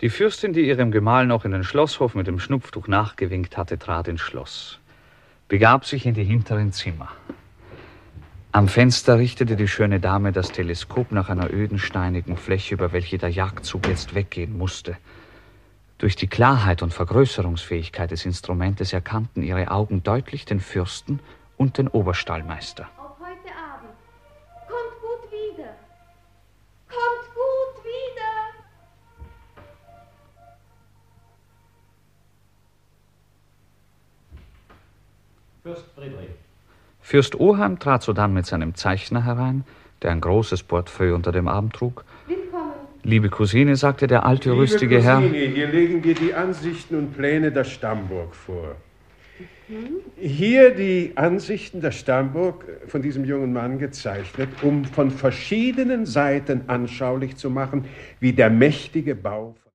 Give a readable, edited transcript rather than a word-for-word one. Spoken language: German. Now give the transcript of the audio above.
Die Fürstin, die ihrem Gemahl noch in den Schlosshof mit dem Schnupftuch nachgewinkt hatte, trat ins Schloss, begab sich in die hinteren Zimmer. Am Fenster richtete die schöne Dame das Teleskop nach einer öden, steinigen Fläche, über welche der Jagdzug jetzt weggehen musste. Durch die Klarheit und Vergrößerungsfähigkeit des Instrumentes erkannten ihre Augen deutlich den Fürsten und den Oberstallmeister. Auf heute Abend. Kommt gut wieder. Kommt gut wieder. Fürst Friedrich. Fürst Oheim trat sodann mit seinem Zeichner herein, der ein großes Portefeuille unter dem Arm trug. Willkommen. Liebe Cousine, sagte der alte, rüstige Herr. Liebe Cousine, hier legen wir die Ansichten und Pläne der Stammburg vor. Hier die Ansichten der Stammburg von diesem jungen Mann gezeichnet, um von verschiedenen Seiten anschaulich zu machen, wie der mächtige Bau